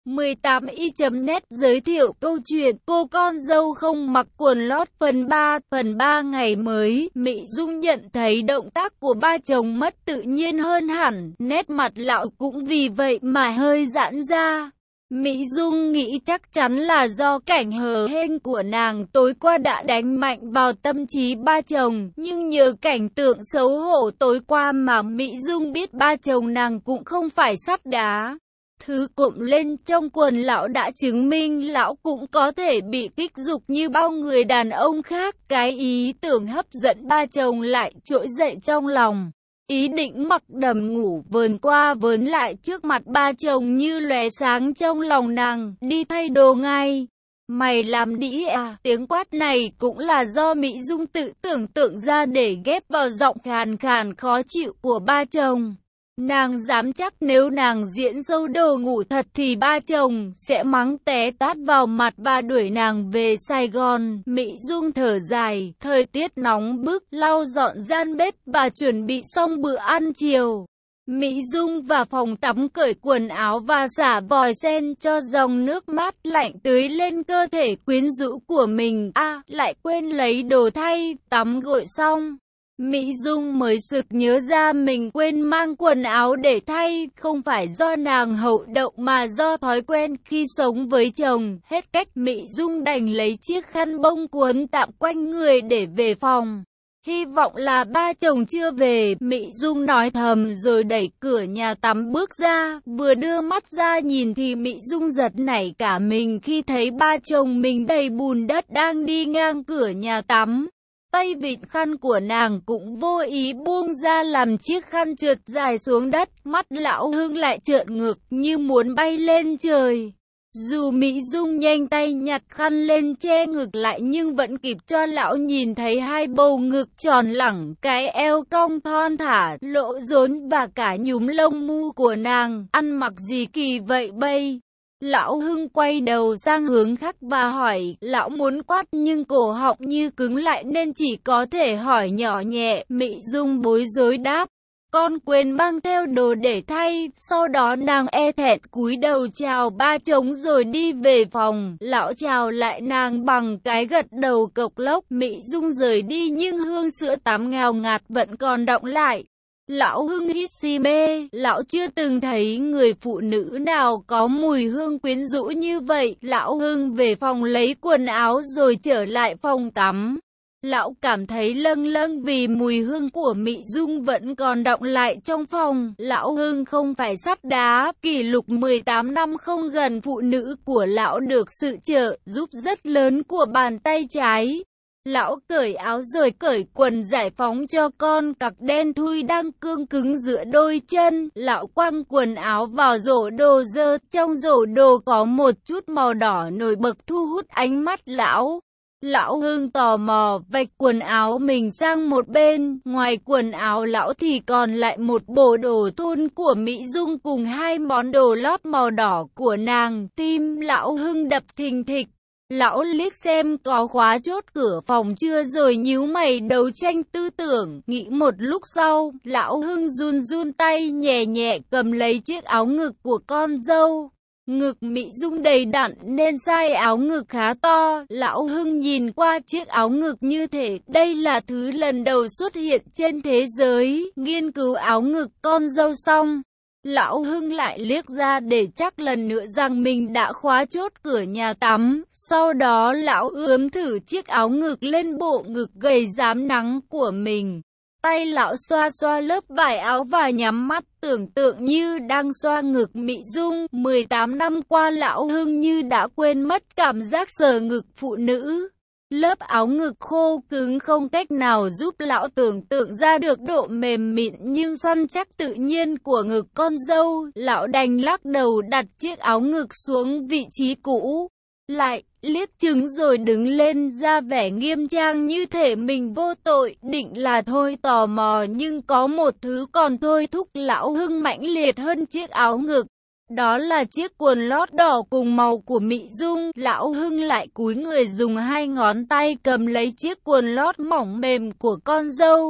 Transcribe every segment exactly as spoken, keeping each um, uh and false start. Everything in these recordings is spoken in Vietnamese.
mười tám y chấm net giới thiệu câu chuyện Cô con dâu không mặc quần lót phần ba. Phần ba ngày mới, Mỹ Dung nhận thấy động tác của ba chồng mất tự nhiên hơn hẳn, nét mặt lão cũng vì vậy mà hơi giãn ra. Mỹ Dung nghĩ chắc chắn là do cảnh hờ hênh của nàng tối qua đã đánh mạnh vào tâm trí ba chồng, nhưng nhờ cảnh tượng xấu hổ tối qua mà Mỹ Dung biết ba chồng nàng cũng không phải sắt đá. Thứ cụm lên trong quần lão đã chứng minh lão cũng có thể bị kích dục như bao người đàn ông khác. Cái ý tưởng hấp dẫn ba chồng lại trỗi dậy trong lòng. Ý định mặc đầm ngủ vờn qua vớn lại trước mặt ba chồng như lóe sáng trong lòng nàng, đi thay đồ ngay. Mày làm đĩ à? Tiếng quát này cũng là do Mỹ Dung tự tưởng tượng ra để ghép vào giọng khàn khàn khó chịu của ba chồng. Nàng dám chắc nếu nàng diễn dâu đồ ngủ thật thì ba chồng sẽ mắng té tát vào mặt và đuổi nàng về Sài Gòn. Mỹ Dung thở dài, thời tiết nóng bức, lau dọn gian bếp và chuẩn bị xong bữa ăn chiều. Mỹ Dung vào phòng tắm cởi quần áo và xả vòi sen cho dòng nước mát lạnh tưới lên cơ thể quyến rũ của mình. A, à, lại quên lấy đồ thay, tắm gội xong. Mỹ Dung mới sực nhớ ra mình quên mang quần áo để thay, không phải do nàng hậu đậu mà do thói quen khi sống với chồng. Hết cách Mỹ Dung đành lấy chiếc khăn bông cuốn tạm quanh người để về phòng. Hy vọng là ba chồng chưa về, Mỹ Dung nói thầm rồi đẩy cửa nhà tắm bước ra. Vừa đưa mắt ra nhìn thì Mỹ Dung giật nảy cả mình khi thấy ba chồng mình đầy bùn đất đang đi ngang cửa nhà tắm. Tay vịn khăn của nàng cũng vô ý buông ra làm chiếc khăn trượt dài xuống đất, mắt lão Hưng lại trợn ngược như muốn bay lên trời. Dù Mỹ Dung nhanh tay nhặt khăn lên che ngực lại nhưng vẫn kịp cho lão nhìn thấy hai bầu ngực tròn lẳng, cái eo cong thon thả, lỗ rốn và cả nhúm lông mu của nàng, ăn mặc gì kỳ vậy bây? Lão Hưng quay đầu sang hướng khác và hỏi, lão muốn quát nhưng cổ họng như cứng lại nên chỉ có thể hỏi nhỏ nhẹ. Mỹ Dung bối rối đáp, con quên mang theo đồ để thay. Sau đó nàng e thẹn cúi đầu chào ba chồng rồi đi về phòng. Lão chào lại nàng bằng cái gật đầu cộc lốc. Mỹ Dung rời đi nhưng hương sữa tắm ngào ngạt vẫn còn đọng lại. Lão Hưng hít si mê, lão chưa từng thấy người phụ nữ nào có mùi hương quyến rũ như vậy. Lão Hưng về phòng lấy quần áo rồi trở lại phòng tắm. Lão cảm thấy lâng lâng vì mùi hương của Mỹ Dung vẫn còn đọng lại trong phòng. Lão Hưng không phải sắt đá, kỷ lục mười tám năm không gần phụ nữ của lão được sự trợ giúp rất lớn của bàn tay trái. Lão cởi áo rồi cởi quần giải phóng cho con cặc đen thui đang cương cứng giữa đôi chân. Lão quăng quần áo vào rổ đồ dơ, trong rổ đồ có một chút màu đỏ nổi bật thu hút ánh mắt lão. Lão Hưng tò mò vạch quần áo mình sang một bên, ngoài quần áo lão thì còn lại một bộ đồ thun của Mỹ Dung cùng hai món đồ lót màu đỏ của nàng. Tim lão Hưng đập thình thịch. Lão liếc xem có khóa chốt cửa phòng chưa rồi nhíu mày đấu tranh tư tưởng. Nghĩ một lúc sau, lão Hưng run run tay nhẹ nhẹ cầm lấy chiếc áo ngực của con dâu. Ngực Mỹ Dung đầy đặn nên size áo ngực khá to. Lão Hưng nhìn qua chiếc áo ngực như thể đây là thứ lần đầu xuất hiện trên thế giới. Nghiên cứu áo ngực con dâu xong, Lão Hưng lại liếc ra để chắc lần nữa rằng mình đã khóa chốt cửa nhà tắm. Sau đó lão ướm thử chiếc áo ngực lên bộ ngực gầy rám nắng của mình. Tay lão xoa xoa lớp vải áo và nhắm mắt tưởng tượng như đang xoa ngực Mỹ Dung. mười tám năm qua lão Hưng như đã quên mất cảm giác sờ ngực phụ nữ. Lớp áo ngực khô cứng không cách nào giúp lão tưởng tượng ra được độ mềm mịn nhưng săn chắc tự nhiên của ngực con dâu. Lão đành lắc đầu đặt chiếc áo ngực xuống vị trí cũ. Lại liếc trứng rồi đứng lên ra vẻ nghiêm trang như thể mình vô tội. Định là thôi tò mò nhưng có một thứ còn thôi thúc lão Hưng mãnh liệt hơn chiếc áo ngực. Đó là chiếc quần lót đỏ cùng màu của Mỹ Dung. Lão Hưng lại cúi người dùng hai ngón tay cầm lấy chiếc quần lót mỏng mềm của con dâu.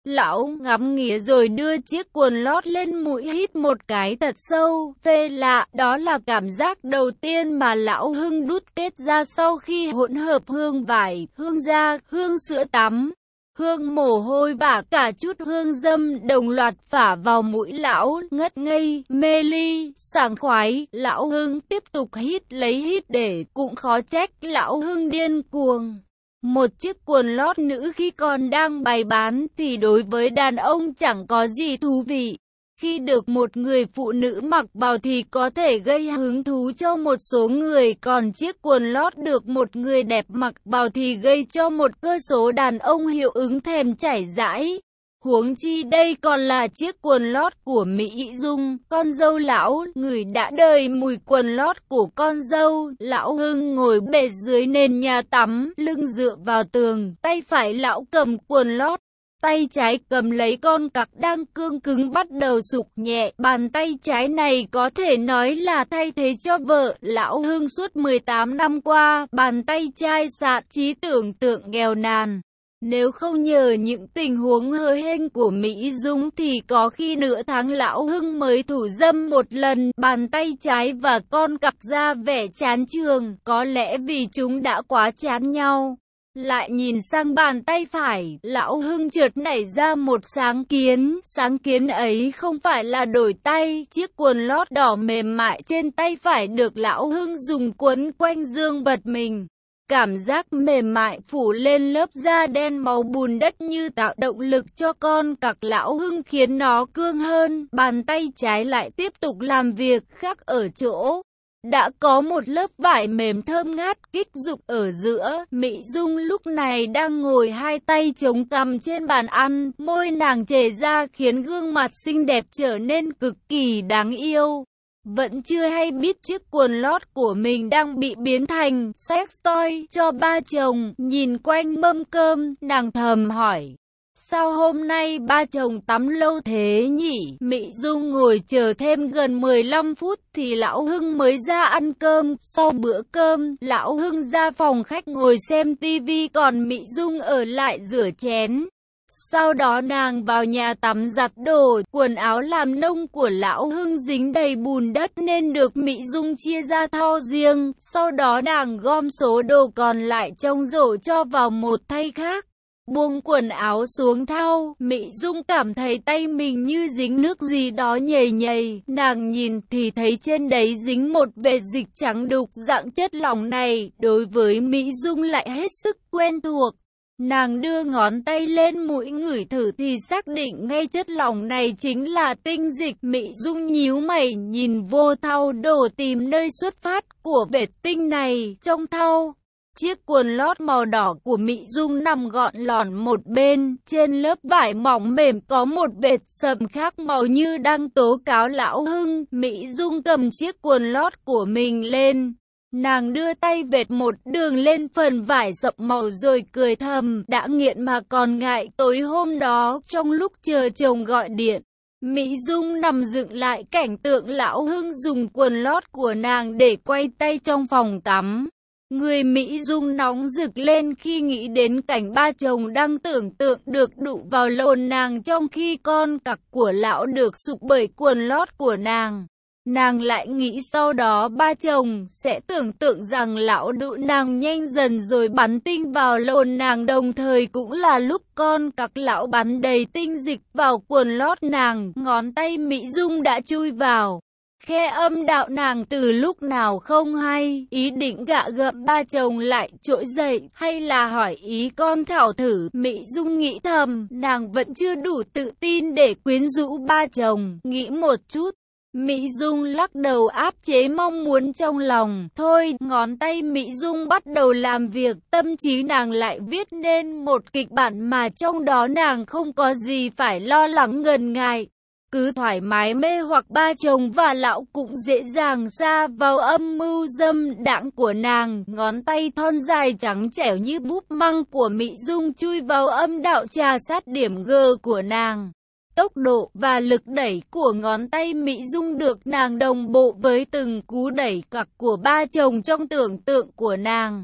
Lão ngắm nghía rồi đưa chiếc quần lót lên mũi hít một cái thật sâu, phê lạ, đó là cảm giác đầu tiên mà Lão Hưng đút kết ra sau khi hỗn hợp hương vải, hương da, hương sữa tắm, hương mồ hôi và cả chút hương dâm đồng loạt phả vào mũi Lão, ngất ngây, mê ly, sảng khoái. Lão Hưng tiếp tục hít lấy hít để, cũng khó trách Lão Hưng điên cuồng. Một chiếc quần lót nữ khi còn đang bày bán thì đối với đàn ông chẳng có gì thú vị. Khi được một người phụ nữ mặc vào thì có thể gây hứng thú cho một số người, còn chiếc quần lót được một người đẹp mặc vào thì gây cho một cơ số đàn ông hiệu ứng thèm chảy dãi. Huống chi đây còn là chiếc quần lót của Mỹ Dung, con dâu Lão. Người đã đời mùi quần lót của con dâu. Lão Hưng ngồi bệt dưới nền nhà tắm, lưng dựa vào tường, tay phải Lão cầm quần lót, tay trái cầm lấy con cặc đang cương cứng bắt đầu sục nhẹ. Bàn tay trái này có thể nói là thay thế cho vợ Lão Hưng suốt mười tám năm qua. Bàn tay chai sạn, trí tưởng tượng nghèo nàn. Nếu không nhờ những tình huống hơi hên của Mỹ Dung thì có khi nửa tháng Lão Hưng mới thủ dâm một lần. Bàn tay trái và con cặc ra vẻ chán chường, có lẽ vì chúng đã quá chán nhau. Lại nhìn sang bàn tay phải, Lão Hưng chợt nảy ra một sáng kiến. Sáng kiến ấy không phải là đổi tay. Chiếc quần lót đỏ mềm mại trên tay phải được Lão Hưng dùng quấn quanh dương vật mình. Cảm giác mềm mại phủ lên lớp da đen máu bùn đất như tạo động lực cho con cặc Lão Hưng khiến nó cương hơn. Bàn tay trái lại tiếp tục làm việc khác ở chỗ. Đã có một lớp vải mềm thơm ngát kích dục ở giữa. Mỹ Dung lúc này đang ngồi hai tay chống cằm trên bàn ăn, môi nàng chảy ra khiến gương mặt xinh đẹp trở nên cực kỳ đáng yêu. Vẫn chưa hay biết chiếc quần lót của mình đang bị biến thành sex toy cho ba chồng. Nhìn quanh mâm cơm, nàng thầm hỏi: sao hôm nay ba chồng tắm lâu thế nhỉ? Mỹ Dung ngồi chờ thêm gần mười lăm phút thì Lão Hưng mới ra ăn cơm. Sau bữa cơm, Lão Hưng ra phòng khách ngồi xem tivi, còn Mỹ Dung ở lại rửa chén. Sau đó nàng vào nhà tắm giặt đồ. Quần áo làm nông của Lão Hưng dính đầy bùn đất nên được Mỹ Dung chia ra thau riêng. Sau đó nàng gom số đồ còn lại trong rổ cho vào một thay khác. Buông quần áo xuống thau, Mỹ Dung cảm thấy tay mình như dính nước gì đó nhầy nhầy. Nàng nhìn thì thấy trên đấy dính một vệt dịch trắng đục. Dạng chất lỏng này đối với Mỹ Dung lại hết sức quen thuộc. Nàng đưa ngón tay lên mũi ngửi thử thì xác định ngay chất lỏng này chính là tinh dịch. Mỹ Dung nhíu mày nhìn vô thau đồ tìm nơi xuất phát của vệt tinh này. Trong thau, chiếc quần lót màu đỏ của Mỹ Dung nằm gọn lỏn một bên. Trên lớp vải mỏng mềm có một vệt sầm khác màu như đang tố cáo Lão Hưng. Mỹ Dung cầm chiếc quần lót của mình lên. Nàng đưa tay vệt một đường lên phần vải sậm màu rồi cười thầm, đã nghiện mà còn ngại. Tối hôm đó, trong lúc chờ chồng gọi điện, Mỹ Dung nằm dựng lại cảnh tượng Lão Hưng dùng quần lót của nàng để quay tay trong phòng tắm. Người Mỹ Dung nóng rực lên khi nghĩ đến cảnh ba chồng đang tưởng tượng được đụng vào lồn nàng trong khi con cặc của Lão được sục bởi quần lót của nàng. Nàng lại nghĩ sau đó ba chồng sẽ tưởng tượng rằng Lão đụ nàng nhanh dần rồi bắn tinh vào lồn nàng, đồng thời cũng là lúc con cặc Lão bắn đầy tinh dịch vào quần lót nàng. Ngón tay Mỹ Dung đã chui vào khe âm đạo nàng từ lúc nào không hay. Ý định gạ gẫm ba chồng lại trỗi dậy, hay là hỏi ý con thảo thử. Mỹ Dung nghĩ thầm, nàng vẫn chưa đủ tự tin để quyến rũ ba chồng. Nghĩ một chút, Mỹ Dung lắc đầu áp chế mong muốn trong lòng. Thôi, ngón tay Mỹ Dung bắt đầu làm việc. Tâm trí nàng lại viết nên một kịch bản mà trong đó nàng không có gì phải lo lắng ngần ngại. Cứ thoải mái mê hoặc ba chồng và Lão cũng dễ dàng sa vào âm mưu dâm đãng của nàng. Ngón tay thon dài trắng trẻo như búp măng của Mỹ Dung chui vào âm đạo trà sát điểm G của nàng. Tốc độ và lực đẩy của ngón tay Mỹ Dung được nàng đồng bộ với từng cú đẩy cặc của ba chồng trong tưởng tượng của nàng.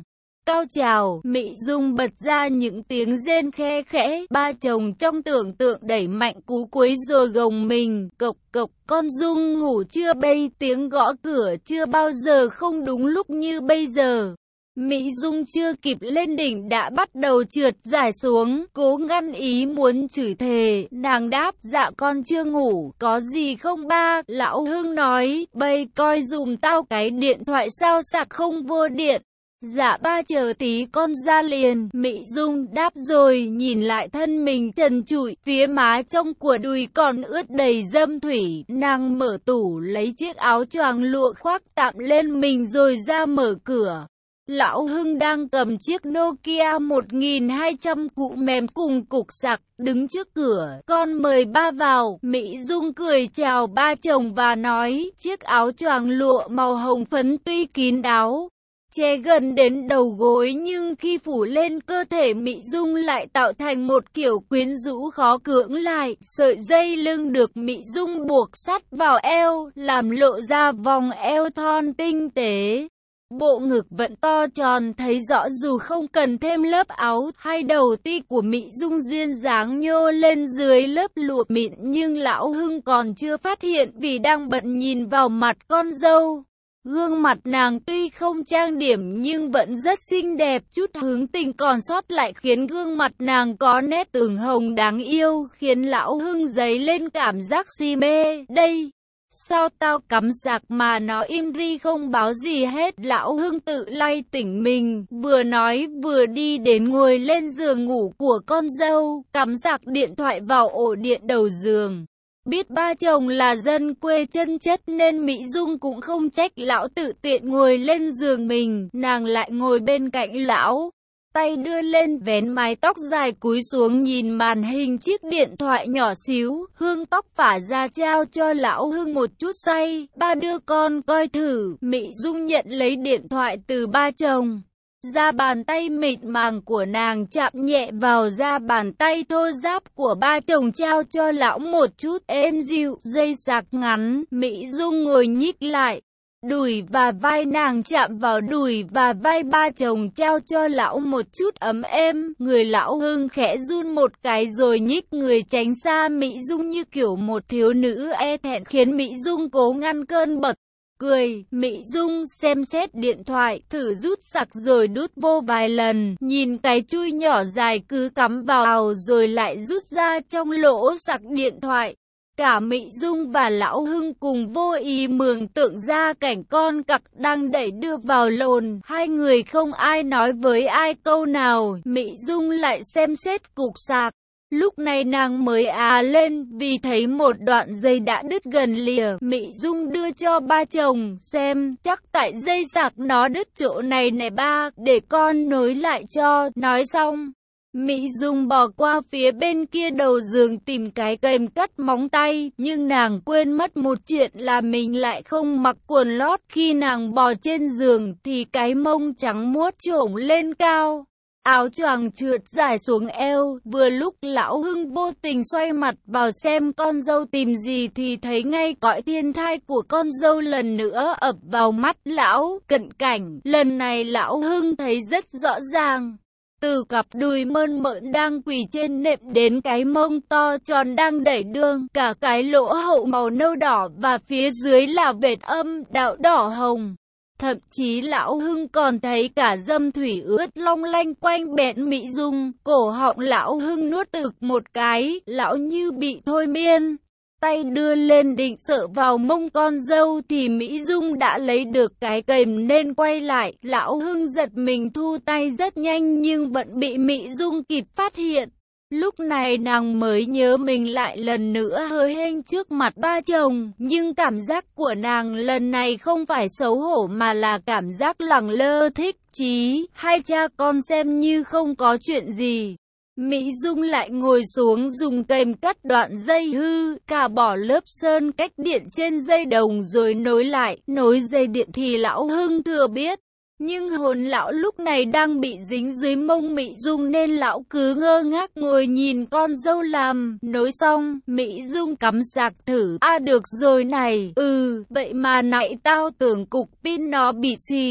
Cao trào, Mỹ Dung bật ra những tiếng rên khe khẽ, ba chồng trong tưởng tượng đẩy mạnh cú cuối rồi gồng mình, cộc cộc, con Dung ngủ chưa bây, tiếng gõ cửa chưa bao giờ không đúng lúc như bây giờ. Mỹ Dung chưa kịp lên đỉnh đã bắt đầu trượt dài xuống, cố ngăn ý muốn chửi thề, nàng đáp dạ con chưa ngủ, có gì không ba, Lão Hưng nói, bây coi dùm tao cái điện thoại sao sạc không vô điện. Dạ ba chờ tí con ra liền, Mỹ Dung đáp rồi nhìn lại thân mình trần trụi, phía má trong của đùi còn ướt đầy dâm thủy, nàng mở tủ lấy chiếc áo choàng lụa khoác tạm lên mình rồi ra mở cửa. Lão Hưng đang cầm chiếc Nokia một nghìn hai trăm cụ mềm cùng cục sạc, đứng trước cửa, con mời ba vào, Mỹ Dung cười chào ba chồng và nói, chiếc áo choàng lụa màu hồng phấn tuy kín đáo, che gần đến đầu gối nhưng khi phủ lên cơ thể Mỹ Dung lại tạo thành một kiểu quyến rũ khó cưỡng lại, sợi dây lưng được Mỹ Dung buộc sắt vào eo, làm lộ ra vòng eo thon tinh tế. Bộ ngực vẫn to tròn thấy rõ dù không cần thêm lớp áo, hai đầu ti của Mỹ Dung duyên dáng nhô lên dưới lớp lụa mịn nhưng Lão Hưng còn chưa phát hiện vì đang bận nhìn vào mặt con dâu. Gương mặt nàng tuy không trang điểm nhưng vẫn rất xinh đẹp, chút hướng tình còn sót lại khiến gương mặt nàng có nét ửng hồng đáng yêu, khiến Lão Hưng dấy lên cảm giác si mê. Đây, sao tao cắm sạc mà nó im ri không báo gì hết, Lão Hưng tự lay tỉnh mình, vừa nói vừa đi đến ngồi lên giường ngủ của con dâu, cắm sạc điện thoại vào ổ điện đầu giường. Biết ba chồng là dân quê chân chất nên Mỹ Dung cũng không trách lão tự tiện ngồi lên giường mình, nàng lại ngồi bên cạnh lão, tay đưa lên vén mái tóc dài cúi xuống nhìn màn hình chiếc điện thoại nhỏ xíu, hương tóc phả ra trao cho Lão Hưng một chút say, ba đưa con coi thử, Mỹ Dung nhận lấy điện thoại từ ba chồng. Da bàn tay mịn màng của nàng chạm nhẹ vào da bàn tay thô ráp của ba chồng trao cho lão một chút êm dịu, dây sạc ngắn, Mỹ Dung ngồi nhích lại. Đùi và vai nàng chạm vào đùi và vai ba chồng trao cho lão một chút ấm êm, người Lão Hưng khẽ run một cái rồi nhích người tránh xa Mỹ Dung như kiểu một thiếu nữ e thẹn khiến Mỹ Dung cố ngăn cơn bật cười. Mỹ Dung xem xét điện thoại, thử rút sạc rồi đút vô vài lần, nhìn cái chui nhỏ dài cứ cắm vào rồi lại rút ra trong lỗ sạc điện thoại. Cả Mỹ Dung và Lão Hưng cùng vô ý mường tượng ra cảnh con cặc đang đẩy đưa vào lồn, hai người không ai nói với ai câu nào, Mỹ Dung lại xem xét cục sạc. Lúc này nàng mới à lên vì thấy một đoạn dây đã đứt gần lìa, Mỹ Dung đưa cho ba chồng xem, chắc tại dây sạc nó đứt chỗ này nè ba, để con nối lại cho, nói xong. Mỹ Dung bò qua phía bên kia đầu giường tìm cái kềm cắt móng tay, nhưng nàng quên mất một chuyện là mình lại không mặc quần lót, khi nàng bò trên giường thì cái mông trắng muốt trổm lên cao. Áo choàng trượt dài xuống eo, vừa lúc Lão Hưng vô tình xoay mặt vào xem con dâu tìm gì thì thấy ngay cõi thiên thai của con dâu lần nữa ập vào mắt lão, cận cảnh, lần này Lão Hưng thấy rất rõ ràng. Từ cặp đùi mơn mởn đang quỳ trên nệm đến cái mông to tròn đang đẩy đường, cả cái lỗ hậu màu nâu đỏ và phía dưới là vệt âm đạo đỏ hồng. Thậm chí Lão Hưng còn thấy cả dâm thủy ướt long lanh quanh bẹn Mỹ Dung, cổ họng Lão Hưng nuốt ực một cái, lão như bị thôi miên. Tay đưa lên định sợ vào mông con dâu thì Mỹ Dung đã lấy được cái kềm nên quay lại, Lão Hưng giật mình thu tay rất nhanh nhưng vẫn bị Mỹ Dung kịp phát hiện. Lúc này nàng mới nhớ mình lại lần nữa hơi hênh trước mặt ba chồng, nhưng cảm giác của nàng lần này không phải xấu hổ mà là cảm giác lẳng lơ thích chí, hai cha con xem như không có chuyện gì. Mỹ Dung lại ngồi xuống dùng kềm cắt đoạn dây hư, cả bỏ lớp sơn cách điện trên dây đồng rồi nối lại, nối dây điện thì Lão Hưng thừa biết. Nhưng hồn lão lúc này đang bị dính dưới mông Mỹ Dung nên lão cứ ngơ ngác ngồi nhìn con dâu làm. Nối xong, Mỹ Dung cắm sạc thử. À được rồi này, ừ, vậy mà nãy tao tưởng cục pin nó bị xì.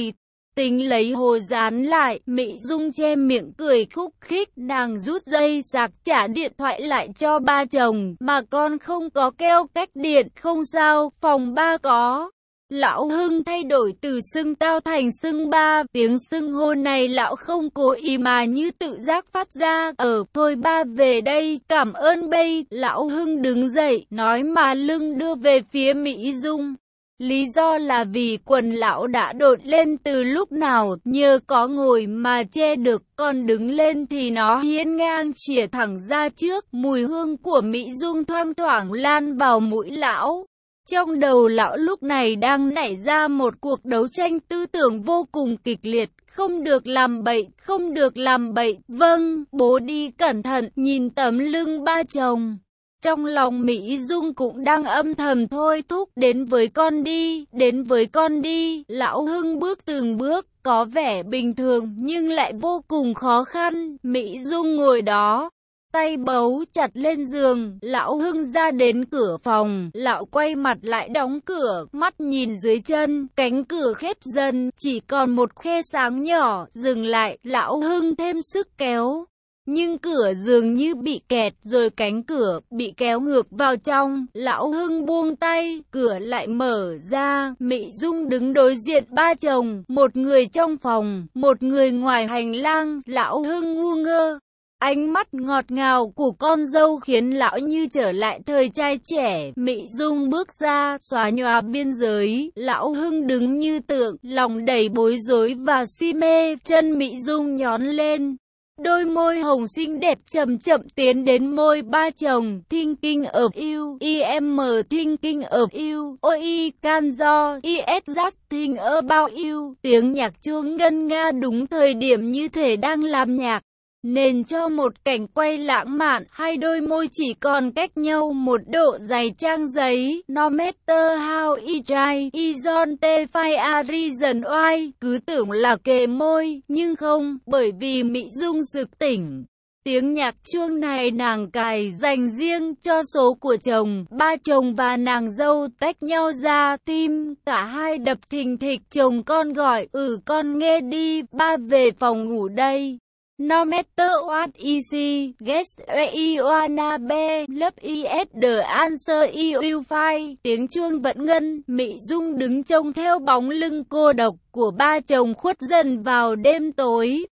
Tính lấy hồ dán lại, Mỹ Dung che miệng cười khúc khích, nàng rút dây sạc trả điện thoại lại cho ba chồng, mà con không có keo cách điện, không sao, phòng ba có. Lão Hưng thay đổi từ xưng tao thành xưng ba, tiếng xưng hô này lão không cố ý mà như tự giác phát ra. Ờ, thôi ba về đây, cảm ơn bây. Lão Hưng đứng dậy, nói mà lưng đưa về phía Mỹ Dung. Lý do là vì quần lão đã đột lên từ lúc nào, nhờ có ngồi mà che được, còn đứng lên thì nó hiên ngang chìa thẳng ra trước. Mùi hương của Mỹ Dung thoang thoảng lan vào mũi lão. Trong đầu lão lúc này đang nảy ra một cuộc đấu tranh tư tưởng vô cùng kịch liệt. Không được làm bậy, không được làm bậy. Vâng, bố đi cẩn thận, nhìn tấm lưng ba chồng. Trong lòng Mỹ Dung cũng đang âm thầm thôi thúc, đến với con đi, đến với con đi. Lão Hưng bước từng bước, có vẻ bình thường nhưng lại vô cùng khó khăn. Mỹ Dung ngồi đó, tay bấu chặt lên giường. Lão Hưng ra đến cửa phòng, lão quay mặt lại đóng cửa, mắt nhìn dưới chân, cánh cửa khép dần, chỉ còn một khe sáng nhỏ, dừng lại. Lão Hưng thêm sức kéo, nhưng cửa dường như bị kẹt, rồi cánh cửa bị kéo ngược vào trong. Lão Hưng buông tay, cửa lại mở ra. Mỹ Dung đứng đối diện ba chồng, một người trong phòng, một người ngoài hành lang. Lão Hưng ngu ngơ. Ánh mắt ngọt ngào của con dâu khiến lão như trở lại thời trai trẻ. Mỹ Dung bước ra, xóa nhòa biên giới. Lão Hưng đứng như tượng, lòng đầy bối rối và si mê. Chân Mỹ Dung nhón lên, đôi môi hồng xinh đẹp chậm chậm tiến đến môi ba chồng. Thinking of you, em thinking of you, oi can do, is just think about you. Tiếng nhạc chuông ngân nga đúng thời điểm như thể đang làm nhạc, nên cho một cảnh quay lãng mạn. Hai đôi môi chỉ còn cách nhau một độ dày trang giấy. No matter how I try, I don't find a reason why. Cứ tưởng là kề môi, nhưng không, bởi vì Mỹ Dung sực tỉnh. Tiếng nhạc chuông này nàng cài dành riêng cho số của chồng. Ba chồng và nàng dâu tách nhau ra, tim cả hai đập thình thịch. Chồng con gọi, ừ con nghe đi, ba về phòng ngủ đây. No matter what is see, guess you wanna be, love is the answer you will find. Tiếng chuông vẫn ngân, Mỹ Dung đứng trông theo bóng lưng cô độc của ba chồng khuất dần vào đêm tối.